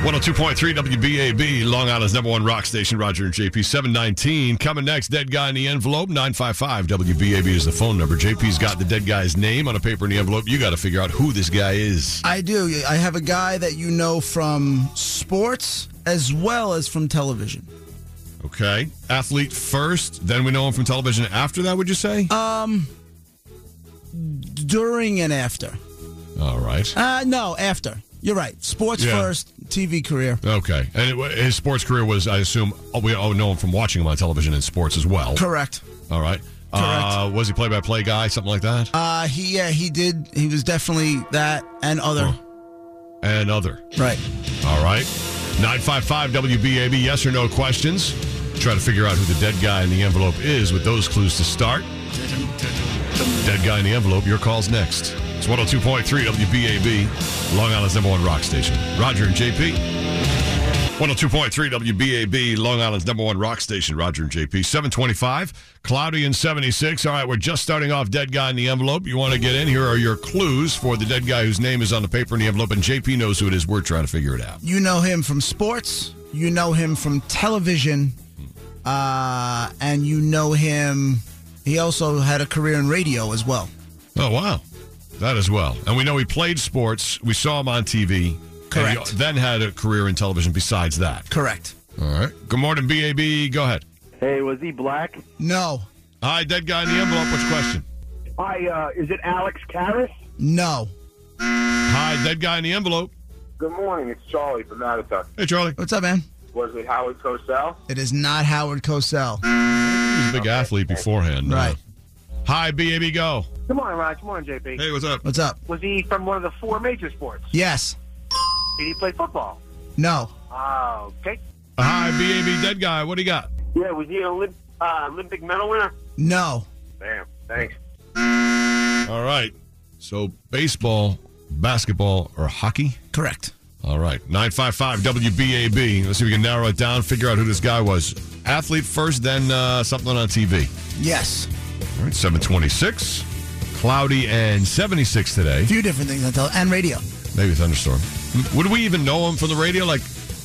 102.3 WBAB, Long Island's number one rock station, Roger and JP. 719. Coming next, Dead Guy in the Envelope. 955 WBAB is the phone number. JP's got the dead guy's name on a paper in the envelope. You got to figure out who this guy is. I do. I have a guy that you know from sports as well as from television. Okay. Athlete first, then we know him from television after that, would you say? During and after. All right. No, after. You're right. Sports first, TV career. Okay. And his sports career was, I assume, we all know him from watching him on television and sports as well. Correct. All right. Correct. Was he play-by-play guy, something like that? He did. He was definitely that and other. And other. Right. All right. 955 WBAB, yes or no questions. Try to figure out who the dead guy in the envelope is with those clues to start. Dead guy in the envelope, your call's next. It's 102.3 WBAB, Long Island's number one rock station. Roger and JP. 102.3 WBAB, Long Island's number one rock station. Roger and JP. 725, cloudy and 76. All right, we're just starting off Dead Guy in the Envelope. You want to get in? Here are your clues for the dead guy whose name is on the paper in the envelope, and JP knows who it is. We're trying to figure it out. You know him from sports. You know him from television. And you know him. He also had a career in radio as well. Oh, wow. That as well. And we know he played sports. We saw him on TV. Correct. And he then had a career in television besides that. Correct. All right. Good morning, BAB. Go ahead. Hey, was he black? No. Hi, dead guy in the envelope. Which question? Hi, is it Alex Karras? No. Hi, dead guy in the envelope. Good morning, it's Charlie from Mattatuck. Hey, Charlie. What's up, man? Was it Howard Cosell? It is not Howard Cosell. He was a big athlete beforehand. Right. Hi, BAB. Go. Good morning, Raj. Good morning, JP. Hey, what's up? What's up? Was he from one of the four major sports? Yes. Did he play football? No. Okay. Hi, BAB. Dead guy. What do you got? Yeah, was he an Olympic medal winner? No. Damn, thanks. All right. So, baseball, basketball, or hockey? Correct. All right. 955 WBAB. Let's see if we can narrow it down, figure out who this guy was. Athlete first, then something on TV. Yes. All right. 726. Cloudy and 76 today. A few different things on television and radio. Maybe a thunderstorm. Would we even know him from the radio? Like,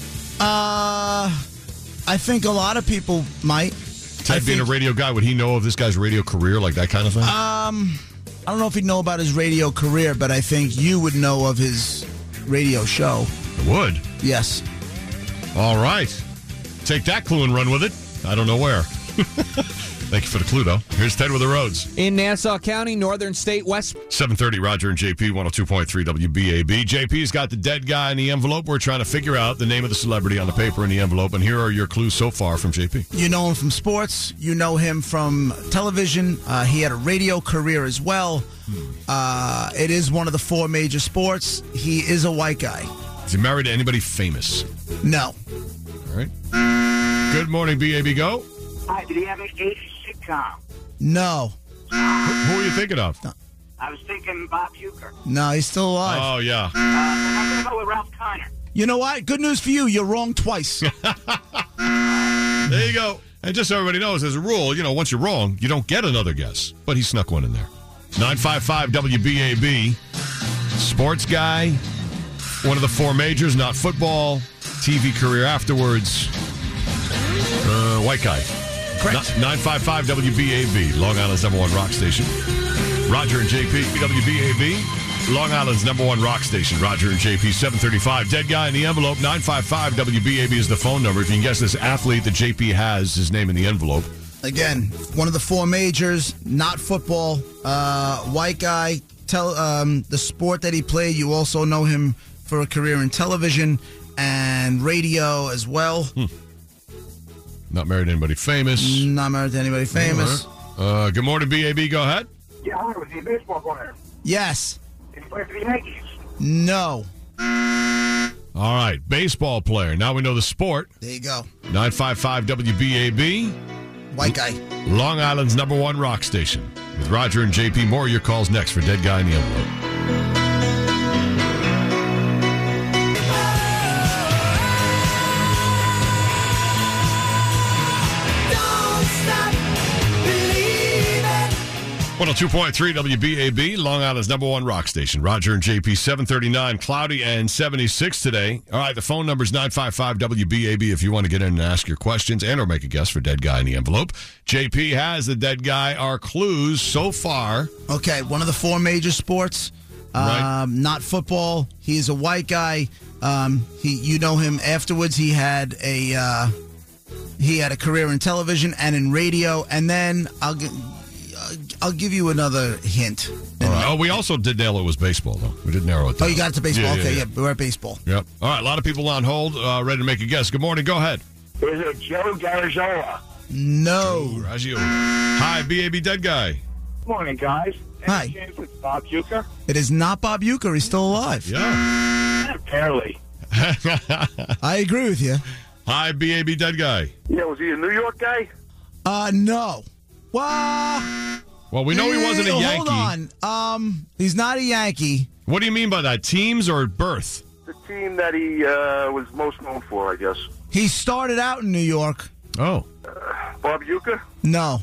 I think a lot of people might. Ted being a radio guy, would he know of this guy's radio career, like that kind of thing? I don't know if he'd know about his radio career, but I think you would know of his radio show. Would. Yes. All right. Take that clue and run with it. I don't know where. Thank you for the clue, though. Here's Ted with the roads. In Nassau County, Northern State, West. 730, Roger and JP, 102.3 WBAB. JP's got the dead guy in the envelope. We're trying to figure out the name of the celebrity on the paper in the envelope, and here are your clues so far from JP. You know him from sports. You know him from television. He had a radio career as well. It is one of the four major sports. He is a white guy. Is he married to anybody famous? No. All right. Good morning, BAB. Go. Hi, did he have an 80s sitcom? No. Who are you thinking of? I was thinking Bob Uecker. No, he's still alive. Oh, yeah. I'm going to go with Ralph Kiner. You know what? Good news for you. You're wrong twice. There you go. And just so everybody knows, as a rule, once you're wrong, you don't get another guess. But he snuck one in there. 955 WBAB. Sports guy. One of the four majors, not football. TV career afterwards. White guy. Correct. 955 WBAB. Long Island's number one rock station. Roger and JP. WBAB. Long Island's number one rock station. Roger and JP. 735. Dead guy in the envelope. 955 WBAB is the phone number. If you can guess this athlete that JP has his name in the envelope. Again, one of the four majors, not football. White guy. The sport that he played, you also know him for a career in television and radio as well. Not married to anybody famous. Not married to anybody famous. Right. Good morning, BAB. Go ahead. Yeah, I was he a baseball player? Yes. Did he play for the Yankees? No. All right. Baseball player. Now we know the sport. There you go. 955 WBAB. White guy. Long Island's number one rock station. With Roger and JP. More of your calls next for Dead Guy in the Envelope. 102.3 WBAB, Long Island's number one rock station. Roger and JP, 739, cloudy and 76 today. All right, the phone number is 955-WBAB if you want to get in and ask your questions and or make a guess for Dead Guy in the Envelope. JP has the Dead Guy. Our clues so far. Okay, one of the four major sports. Right. Not football. He is a white guy. You know him afterwards. He had a career in television and in radio. And then I'll give you another hint. All right. Oh, we also did nail it was baseball, though. We did narrow it down. Oh, you got it to baseball? Yeah, Okay, yeah. we're at baseball. Yep. All right, a lot of people on hold, ready to make a guess. Good morning. Go ahead. Is it Joe Garagiola? No. Raggio. Hi, BAB Dead Guy. Good morning, guys. Hi. Any chance it's Bob Uecker? It is not Bob Uecker. He's still alive. Yeah. Barely. I agree with you. Hi, BAB Dead Guy. Yeah, was he a New York guy? No. Well, Well, we know he wasn't a Yankee. Hold on. He's not a Yankee. What do you mean by that? Teams or birth? The team that he was most known for, I guess. He started out in New York. Oh. Bob Uecker? No.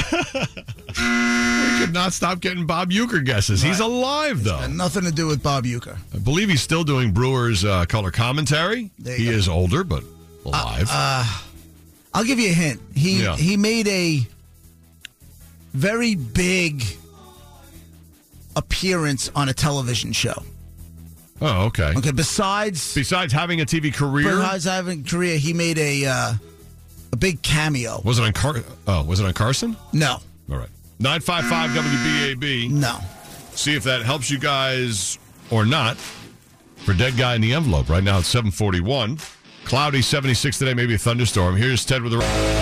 We could not stop getting Bob Uecker guesses. He's alive, though. Had nothing to do with Bob Uecker. I believe he's still doing Brewers color commentary. There you He go. is older, but alive. I'll give you a hint. Yeah. He made a very big appearance on a television show. Oh, okay. Okay, besides Besides having a TV career, having a career, he made a big cameo. was it on Carson? No. All right. 955 WBAB. No. See if that helps you guys or not. For Dead Guy in the Envelope. Right now it's 741. Cloudy, 76 today, maybe a thunderstorm. Here's Ted with the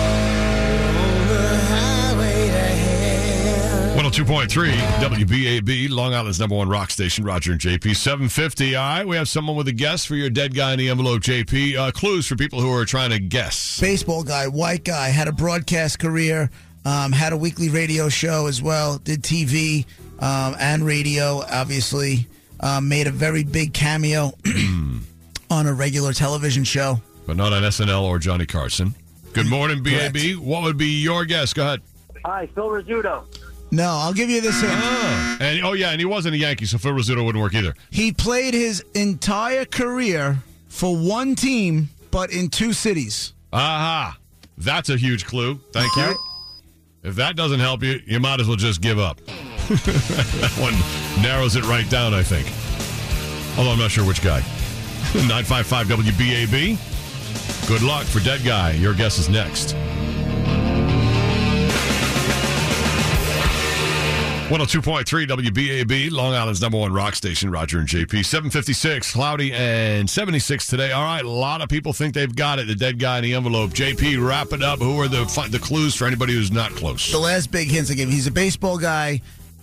102.3 WBAB, Long Island's number one rock station, Roger and JP. 750. All right, we have someone with a guess for your Dead Guy in the Envelope, JP. Clues for people who are trying to guess. Baseball guy, white guy, had a broadcast career, had a weekly radio show as well, did TV and radio, obviously. Made a very big cameo on a regular television show. But not on SNL or Johnny Carson. Good morning, BAB. Correct. What would be your guess? Go ahead. Hi, Phil Rizzuto. No, I'll give you this hint. And he wasn't a Yankee, so Phil Rizzuto wouldn't work either. He played his entire career for one team, but in two cities. Aha. That's a huge clue. Thank you. Right. If that doesn't help you, you might as well just give up. That one narrows it right down, I think. Although I'm not sure which guy. 955 WBAB. Good luck for Dead Guy. Your guess is next. 102.3 WBAB, Long Island's number one rock station, Roger and JP. 756, cloudy and 76 today. All right, a lot of people think they've got it, the Dead Guy in the Envelope. JP, wrap it up. Who are the clues for anybody who's not close? The last big hints I gave, he's a baseball guy,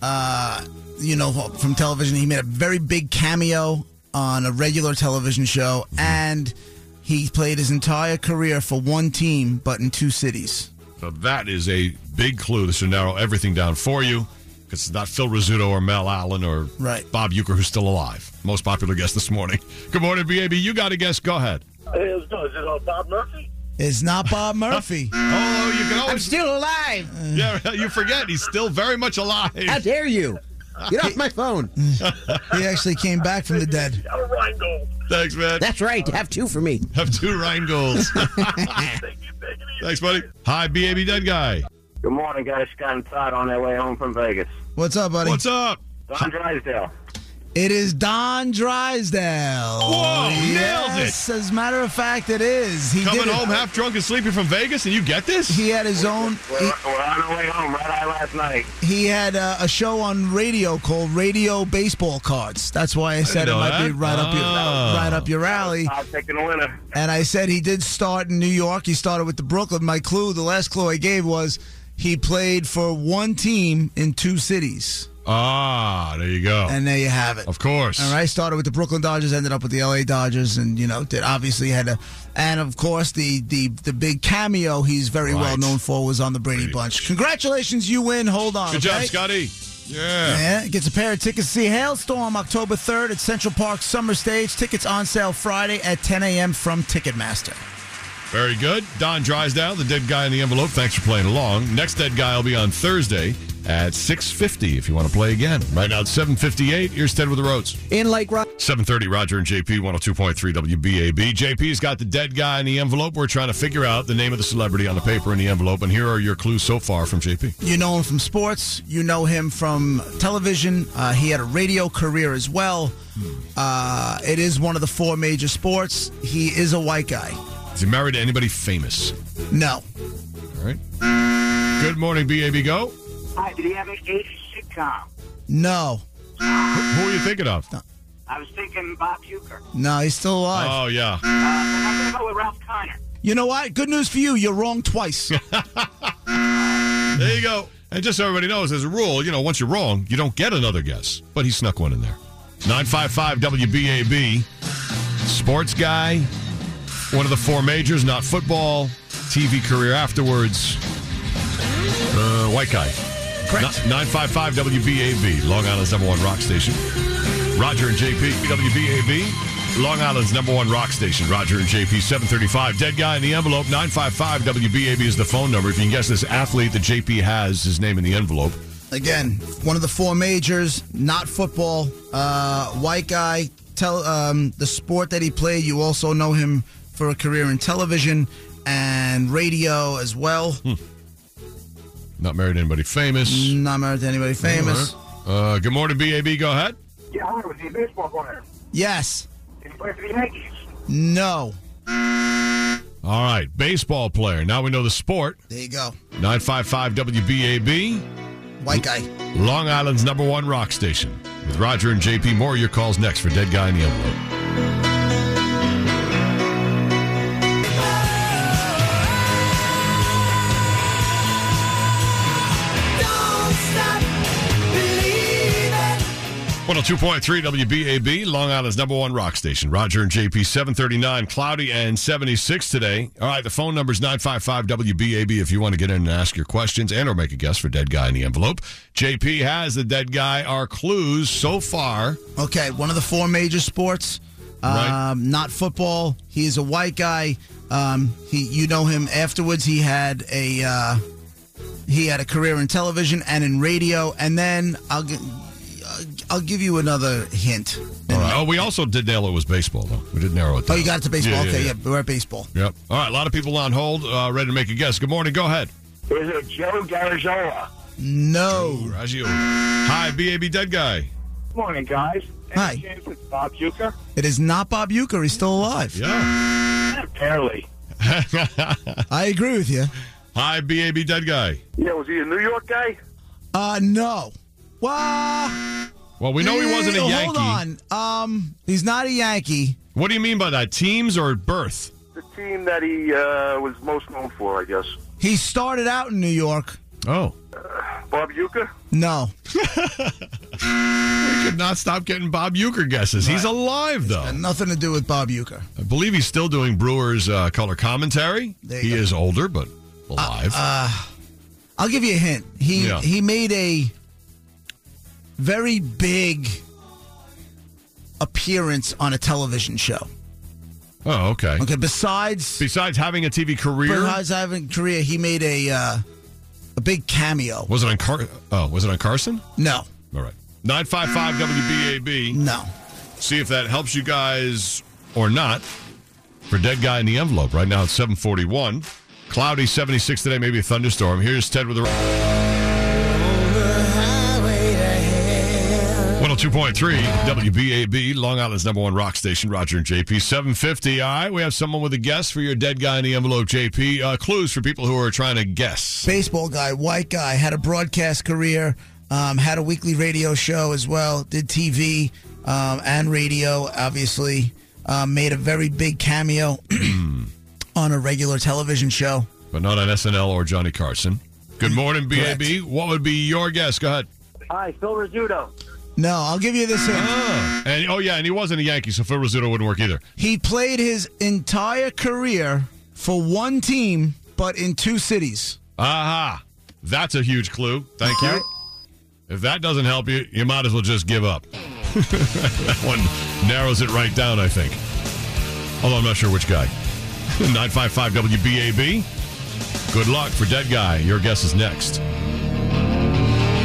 from television. He made a very big cameo on a regular television show, and he played his entire career for one team, but in two cities. So that is a big clue. This should narrow everything down for you. It's not Phil Rizzuto or Mel Allen or Right. Bob Uecker, who's still alive. Most popular guest this morning. Good morning, BAB. You got a guess. Go ahead. Is it Bob Murphy? It's not Bob Murphy. Oh, you can always... Still alive. Yeah, you forget. He's still very much alive. How dare you? Get off my phone. He actually came back from the dead. Rheingold. Thanks, man. That's right. Have two for me. Have two Rheingold's. Thanks, buddy. Hi, BAB Dead Guy. Good morning, guys. Scott and Todd on their way home from Vegas. What's up, buddy? What's up? Don Drysdale. It is Don Drysdale. Whoa, nailed it. Yes, as a matter of fact, it is. He Coming did it. home half drunk and sleepy from Vegas, and you get this? He had his own. We're on our way home. Red Eye last night. He had a show on radio called Radio Baseball Cards. That's why I said it know might that. be right up your alley. I'm taking the winner. And I said he did start in New York. He started with the Brooklyn. My clue, the last clue I gave was he played for one team in two cities. Ah, there you go. And there you have it. Of course. All right, started with the Brooklyn Dodgers, ended up with the LA Dodgers, and obviously had a, and of course the big cameo he's very well known for was on the Brady Bunch. Congratulations, you win. Hold on. Good job, Scotty. Yeah. Yeah, gets a pair of tickets to see Hailstorm October 3rd at Central Park Summer Stage. Tickets on sale Friday at 10 a.m. from Ticketmaster. Very good. Don Drysdale, the Dead Guy in the Envelope. Thanks for playing along. Next Dead Guy will be on Thursday. at 6:50 if you want to play again. Right now it's 7:58. Here's Ted with the roads. In Lake Rock. 7:30, Roger and JP, 102.3 WBAB. JP's got the dead guy in the envelope. We're trying to figure out the name of the celebrity on the paper in the envelope, and here are your clues so far from JP. You know him from sports. You know him from television. He had a radio career as well. It is one of the four major sports. He is a white guy. Is he married to anybody famous? No. All right. Good morning, BAB. Go. Hi, did he have an 80s sitcom? No. Who are you thinking of? I was thinking Bob Uecker. No, he's still alive. Oh, yeah. I'm going to go with Ralph Kiner. You know what? Good news for you. You're wrong twice. There you go. And just so everybody knows, as a rule, once you're wrong, you don't get another guess. But he snuck one in there. 955 WBAB. Sports guy. One of the four majors, not football. TV career afterwards. White guy. Correct. 955 WBAB, Long Island's number one rock station. Roger and JP, WBAB, Long Island's number one rock station. Roger and JP, 735. Dead guy in the envelope, 955 WBAB is the phone number. If you can guess this athlete that JP has, his name in the envelope. Again, one of the four majors, not football. White guy. The sport that he played, you also know him for a career in television and radio as well. Not married to anybody famous. Not married to anybody famous. Right. Good morning, BAB. Go ahead. Yeah, I was a baseball player. Yes. Did he play for the Yankees? No. All right. Baseball player. Now we know the sport. There you go. 955 WBAB. White guy. Long Island's number one rock station. With Roger and JP, more of your calls next for Dead Guy in the Envelope. Don't stop believing. 102.3 WBAB, Long Island's number one rock station. Roger and JP, 739, cloudy and 76 today. All right, the phone number is 955 WBAB if you want to get in and ask your questions and or make a guess for Dead Guy in the Envelope. JP has the dead guy. Our clues so far. Okay, one of the four major sports. Right. Not football. He's a white guy. You know him afterwards. He had a career in television and in radio. And then I'll give you another hint. All right. Oh, we also did nail it was baseball, though. We did narrow it down. Oh, you got it to baseball. Yeah, Okay, yeah. we're at baseball. Yep. All right, a lot of people on hold, ready to make a guess. Good morning. Go ahead. Is it Joe Garagiola? No. Raggio. Hi, BAB Dead Guy. Good morning, guys. Hi. Chance it's Bob Uecker? It is not Bob Uecker. He's still alive. Yeah. Barely. I agree with you. Hi, BAB Dead Guy. Yeah, was he a New York guy? No. Well, Well, we know he wasn't a Yankee. Hold on. He's not a Yankee. What do you mean by that? Teams or birth? The team that he was most known for, I guess. He started out in New York. Oh. Bob Uecker? No. We could not stop getting Bob Uecker guesses. He's alive, though. Had nothing to do with Bob Uecker. I believe he's still doing Brewers color commentary. There you He go. is older, but alive. I'll give you a hint. Yeah. He made a very big appearance on a television show. Oh, okay. Okay, besides Besides having a TV career, having a career, he made a big cameo. was it on Carson? No. All right. 955 WBAB. No. See if that helps you guys or not. For Dead Guy in the Envelope. Right now it's 741. Cloudy 76 today, maybe a thunderstorm. Here's Ted with the 102.3 WBAB, Long Island's number one rock station. Roger and JP, 750. All right, we have someone with a guess for your Dead Guy in the Envelope, JP. Clues for people who are trying to guess. Baseball guy, white guy, had a broadcast career, had a weekly radio show as well, did TV and radio, obviously. Made a very big cameo on a regular television show. But not on SNL or Johnny Carson. Good morning, BAB. Correct. What would be your guess? Go ahead. Hi, Phil Rizzuto. No, I'll give you this hint. And he wasn't a Yankee, so Phil Rizzuto wouldn't work either. He played his entire career for one team, but in two cities. Aha. That's a huge clue. Thank you. Okay. If that doesn't help you, you might as well just give up. That one narrows it right down, I think. Although I'm not sure which guy. 955 WBAB. Good luck for Dead Guy. Your guess is next.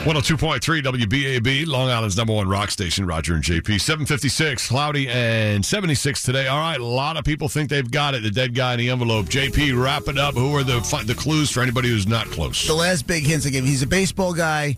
102.3 WBAB, Long Island's number one rock station, Roger and JP. 7:56, cloudy and 76 today. All right, a lot of people think they've got it, the dead guy in the envelope. JP, wrap it up. Who are the clues for anybody who's not close? The last big hints I gave, he's a baseball guy,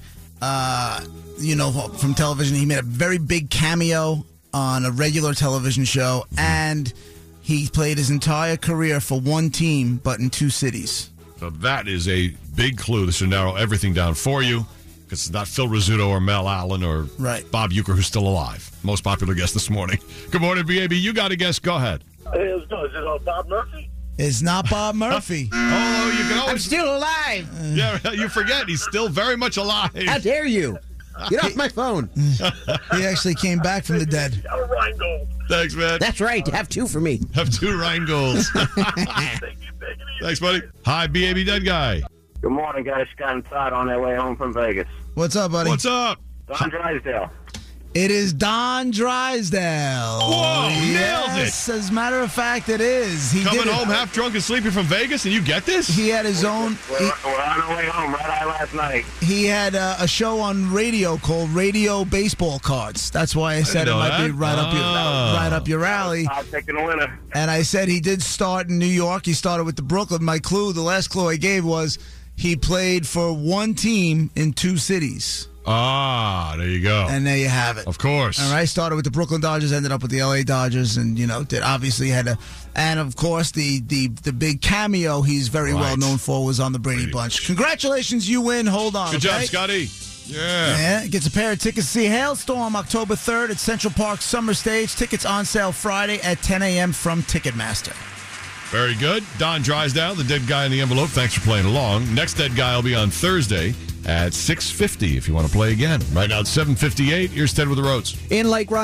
from television. He made a very big cameo on a regular television show, and he played his entire career for one team, but in two cities. So that is a big clue. This should narrow everything down for you, because it's not Phil Rizzuto or Mel Allen or Bob Uecker, who's still alive. Most popular guest this morning. Good morning, BAB. You got a guess. Go ahead. Is it Bob Murphy? It's not Bob Murphy. Oh, you can always... I'm still alive. Yeah, you forget. He's still very much alive. How dare you? Get off my phone. He actually came back from the dead. Rheingold. Thanks, man. That's right. Have two for me. Have two Rheingolds. Thanks, buddy. Hi, BAB Dead Guy. Good morning, guys. Scott and Todd on their way home from Vegas. What's up, buddy? What's up? Don Drysdale. It is Don Drysdale. Whoa, nailed it. Yes, as a matter of fact, it is. He Coming did it. home half drunk and sleepy from Vegas, and you get this? He had his own. We're on our way home. Red Eye last night. He had a show on radio called Radio Baseball Cards. That's why I said it know might be that. right up your alley. I'm taking the winner. And I said he did start in New York. He started with the Brooklyn. My clue, the last clue I gave was he played for one team in two cities. There you go. And there you have it. Of course. All right, started with the Brooklyn Dodgers, ended up with the LA Dodgers, and obviously had a, and of course the big cameo he's very well known for was on the Brady Bunch. Congratulations, you win. Hold on. Good job, Scotty. Yeah. Gets a pair of tickets to see Hailstorm October 3rd at Central Park Summer Stage. Tickets on sale Friday at 10 a.m. from Ticketmaster. Very good. Don Drysdale, the dead guy in the envelope. Thanks for playing along. Next dead guy will be on Thursday at 6:50 if you want to play again. Right now it's 7:58. Here's Ted with the roads. In Lake